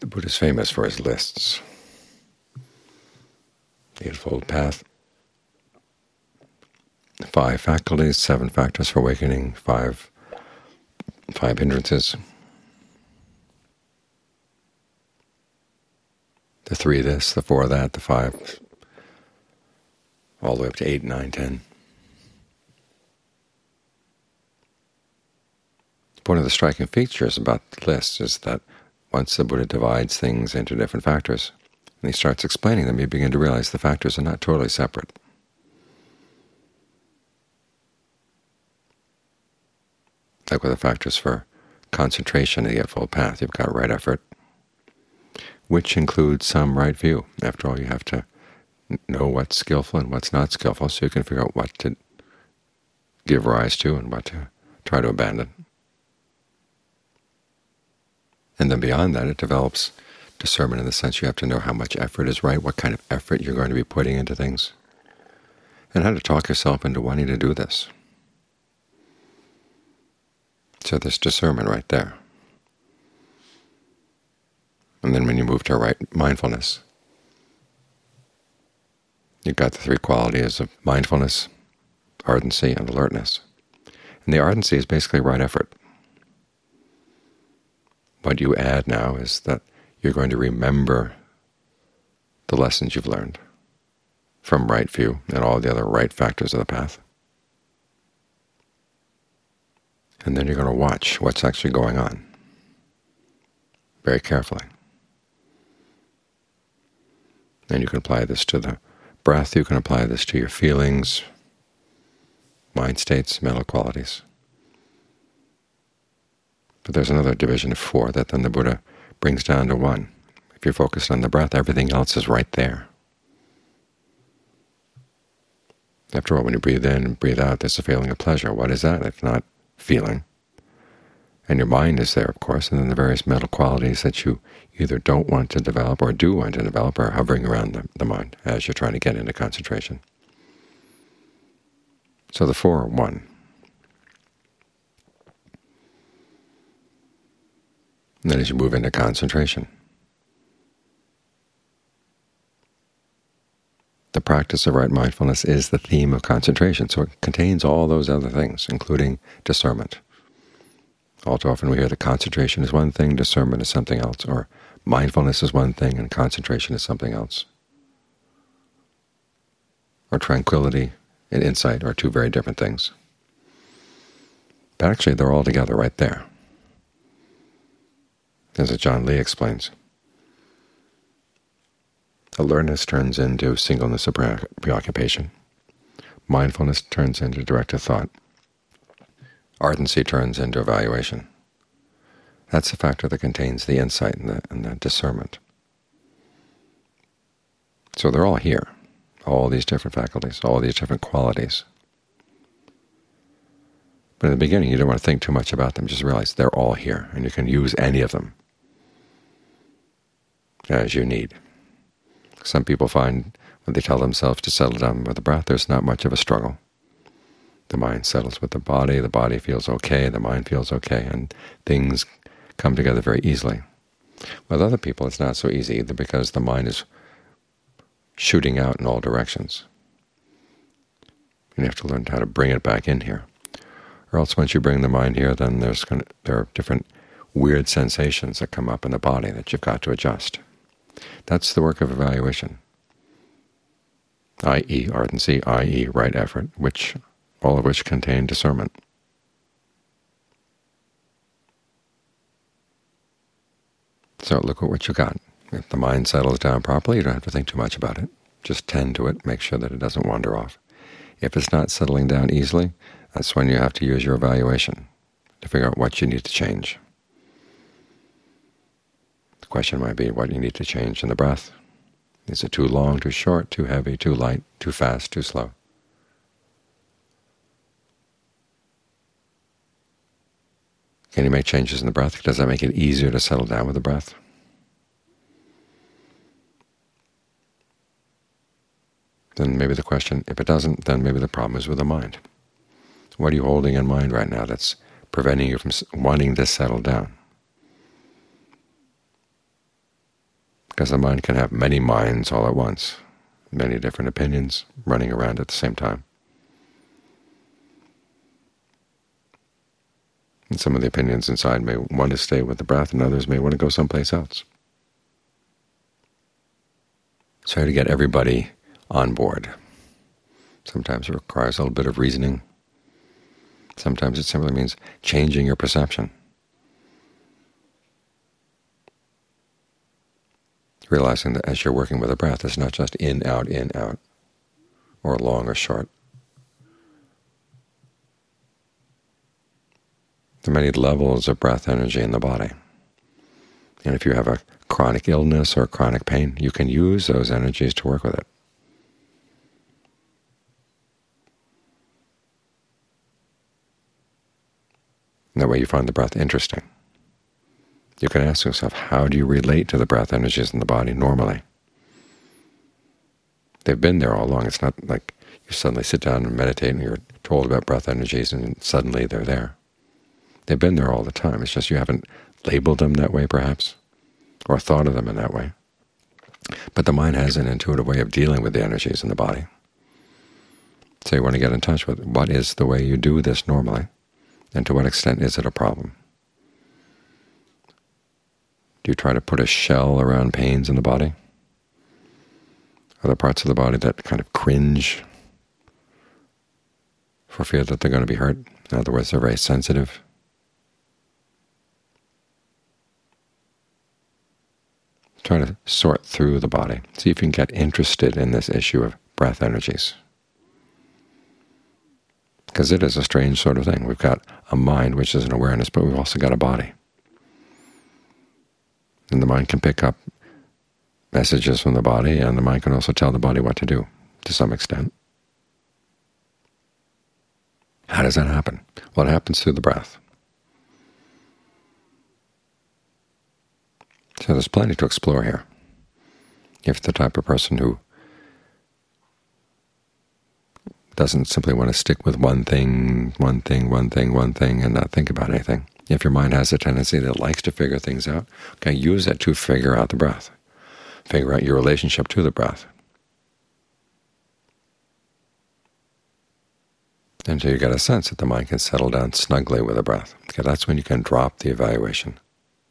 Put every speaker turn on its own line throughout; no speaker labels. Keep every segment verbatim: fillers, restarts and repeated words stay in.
Buddha is famous for his lists. The Eightfold Path, five faculties, seven factors for awakening, five five hindrances, the three this, the four that, the five, all the way up to eight, nine, ten. One of the striking features about the list is that once the Buddha divides things into different factors, and he starts explaining them, you begin to realize the factors are not totally separate. Like with the factors for concentration in the Eightfold Path, you've got right effort, which includes some right view. After all, you have to know what's skillful and what's not skillful, so you can figure out what to give rise to and what to try to abandon. And then beyond that, it develops discernment in the sense you have to know how much effort is right, what kind of effort you're going to be putting into things, and how to talk yourself into wanting to do this. So there's discernment right there. And then when you move to right mindfulness, you've got the three qualities of mindfulness, ardency, and alertness. And the ardency is basically right effort. What you add now is that you're going to remember the lessons you've learned from right view and all the other right factors of the path. And then you're going to watch what's actually going on very carefully. And you can apply this to the breath, you can apply this to your feelings, mind states, mental qualities. But there's another division of four that then the Buddha brings down to one. If you're focused on the breath, everything else is right there. After all, when you breathe in and breathe out, there's a feeling of pleasure. What is that? It's not feeling. And your mind is there, of course, and then the various mental qualities that you either don't want to develop or do want to develop are hovering around the, the mind as you're trying to get into concentration. So the four are one. And then as you move into concentration, the practice of right mindfulness is the theme of concentration, so it contains all those other things, including discernment. All too often we hear that concentration is one thing, discernment is something else, or mindfulness is one thing and concentration is something else. Or tranquility and insight are two very different things. But actually they're all together right there. As John Lee explains, alertness turns into singleness of preoccupation. Mindfulness turns into directed thought. Ardency turns into evaluation. That's the factor that contains the insight and the, and the discernment. So they're all here, all these different faculties, all these different qualities. But in the beginning, you don't want to think too much about them. Just realize they're all here, and you can use any of them as you need. Some people find when they tell themselves to settle down with the breath, there's not much of a struggle. The mind settles with the body, the body feels okay, the mind feels okay, and things come together very easily. With other people, it's not so easy either because the mind is shooting out in all directions. You have to learn how to bring it back in here. Or else once you bring the mind here, then there's going to, there are different weird sensations that come up in the body that you've got to adjust. That's the work of evaluation, that is ardency, that is right effort, which all of which contain discernment. So look at what you got. If the mind settles down properly, you don't have to think too much about it. Just tend to it, make sure that it doesn't wander off. If it's not settling down easily, that's when you have to use your evaluation to figure out what you need to change. The question might be what you need to change in the breath. Is it too long, too short, too heavy, too light, too fast, too slow? Can you make changes in the breath? Does that make it easier to settle down with the breath? Then maybe the question, if it doesn't, then maybe the problem is with the mind. What are you holding in mind right now that's preventing you from wanting to settle down? because the mind can have many minds all at once, many different opinions running around at the same time. And some of the opinions inside may want to stay with the breath, and others may want to go someplace else. Try to get everybody on board. Sometimes it requires a little bit of reasoning. Sometimes it simply means changing your perception. Realizing that as you're working with the breath, it's not just in, out, in, out, or long or short. There are many levels of breath energy in the body. And if you have a chronic illness or chronic pain, you can use those energies to work with it. And that way you find the breath interesting. You can ask yourself, how do you relate to the breath energies in the body normally? They've been there all along. It's not like you suddenly sit down and meditate and you're told about breath energies and suddenly they're there. They've been there all the time. It's just you haven't labeled them that way, perhaps, or thought of them in that way. But the mind has an intuitive way of dealing with the energies in the body. So you want to get in touch with what is the way you do this normally, and to what extent is it a problem? Do you try to put a shell around pains in the body? Are there parts of the body that kind of cringe for fear that they're going to be hurt? In other words, they're very sensitive. Try to sort through the body. See if you can get interested in this issue of breath energies. Because it is a strange sort of thing. We've got a mind, which is an awareness, but we've also got a body. And the mind can pick up messages from the body, and the mind can also tell the body what to do, to some extent. How does that happen? Well, it happens through the breath. So there's plenty to explore here. If you're the type of person who doesn't simply want to stick with one thing, one thing, one thing, one thing, and not think about anything. If your mind has a tendency that likes to figure things out, okay, use it to figure out the breath. Figure out your relationship to the breath. Until you get a sense that the mind can settle down snugly with the breath. Okay, that's when you can drop the evaluation.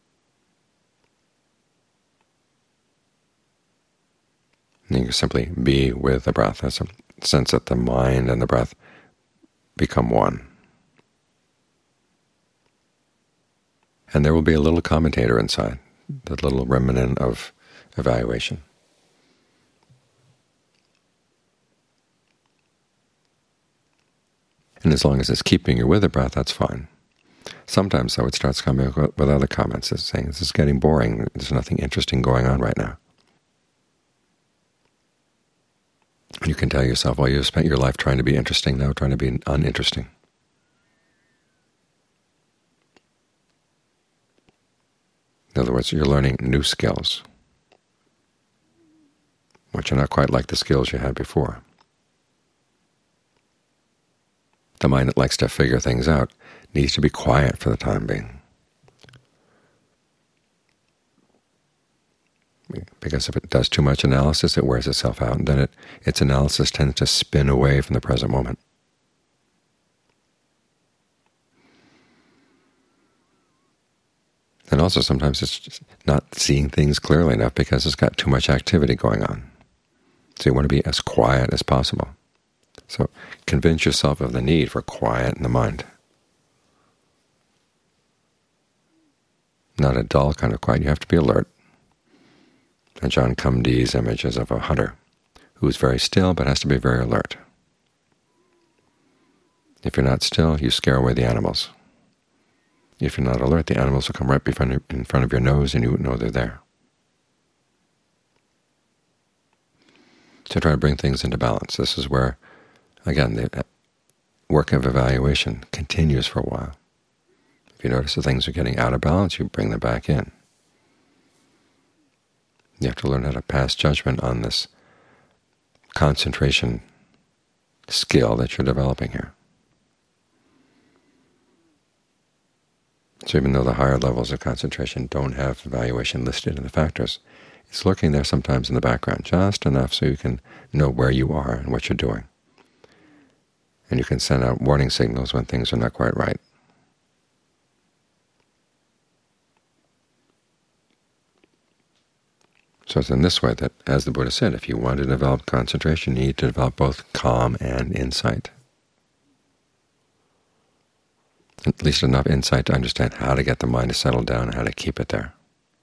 And you can simply be with the breath. That's a sense that the mind and the breath become one. And there will be a little commentator inside, the little remnant of evaluation. And as long as it's keeping you with the breath, that's fine. Sometimes, though, it starts coming with other comments, it's saying, this is getting boring, there's nothing interesting going on right now. You can tell yourself, well, you've spent your life trying to be interesting, now trying to be uninteresting. In other words, you're learning new skills, which are not quite like the skills you had before. The mind that likes to figure things out needs to be quiet for the time being. Because if it does too much analysis, it wears itself out, and then it, its analysis tends to spin away from the present moment. And also sometimes it's just not seeing things clearly enough because it's got too much activity going on. So you want to be as quiet as possible. So convince yourself of the need for quiet in the mind. Not a dull kind of quiet. You have to be alert. And John Cumdee's image is of a hunter who is very still but has to be very alert. If you're not still, you scare away the animals. If you're not alert, the animals will come right in front of your nose and you won't know they're there. So try to bring things into balance. This is where, again, the work of evaluation continues for a while. If you notice that things are getting out of balance, you bring them back in. You have to learn how to pass judgment on this concentration skill that you're developing here. So even though the higher levels of concentration don't have evaluation listed in the factors, It's lurking there sometimes in the background, just enough so you can know where you are and what you're doing. And you can send out warning signals when things are not quite right. So it's in this way that, as the Buddha said, if you want to develop concentration, you need to develop both calm and insight. At least enough insight to understand how to get the mind to settle down and how to keep it there.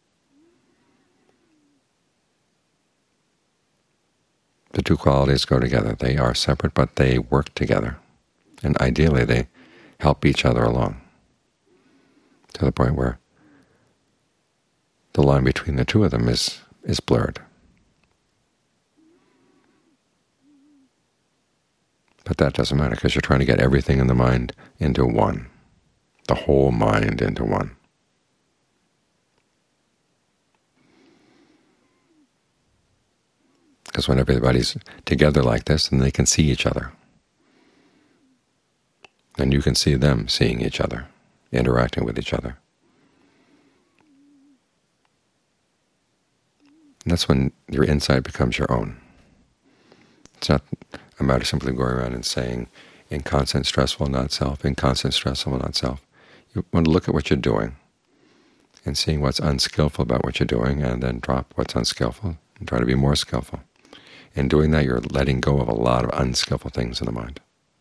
The two qualities go together. They are separate, but they work together. And ideally, they help each other along to the point where the line between the two of them is, is blurred. But that doesn't matter, because you're trying to get everything in the mind into one, the whole mind into one. Because when everybody's together like this, then they can see each other. And you can see them seeing each other, interacting with each other. And that's when your insight becomes your own. It's not a matter of simply going around and saying, inconstant, stressful, not self, inconstant, stressful, not self. You want to look at what you're doing and seeing what's unskillful about what you're doing, and then drop what's unskillful and try to be more skillful. In doing that, you're letting go of a lot of unskillful things in the mind.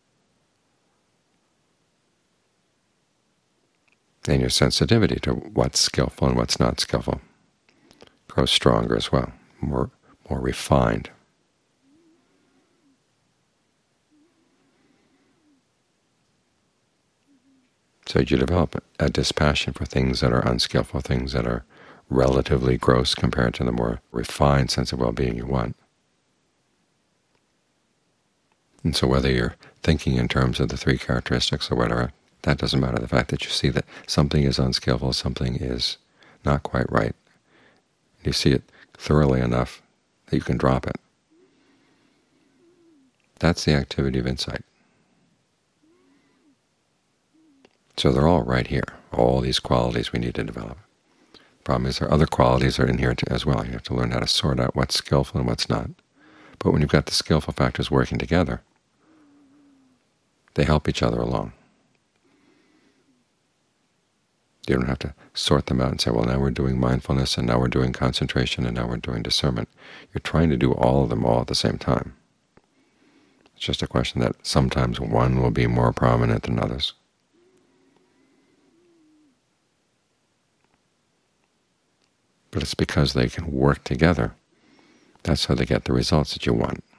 And your sensitivity to what's skillful and what's not skillful grows stronger as well, more, more refined. So you develop a dispassion for things that are unskillful, things that are relatively gross compared to the more refined sense of well-being you want. And so whether you're thinking in terms of the three characteristics or whatever, that doesn't matter. The fact that you see that something is unskillful, something is not quite right, you see it thoroughly enough that you can drop it. That's the activity of insight. So they're all right here, all these qualities we need to develop. The problem is there are other qualities that are in here as well. You have to learn how to sort out what's skillful and what's not. But when you've got the skillful factors working together, they help each other along. You don't have to sort them out and say, well, now we're doing mindfulness, and now we're doing concentration, and now we're doing discernment. You're trying to do all of them all at the same time. It's just a question that sometimes one will be more prominent than others. But it's because they can work together. That's how they get the results that you want.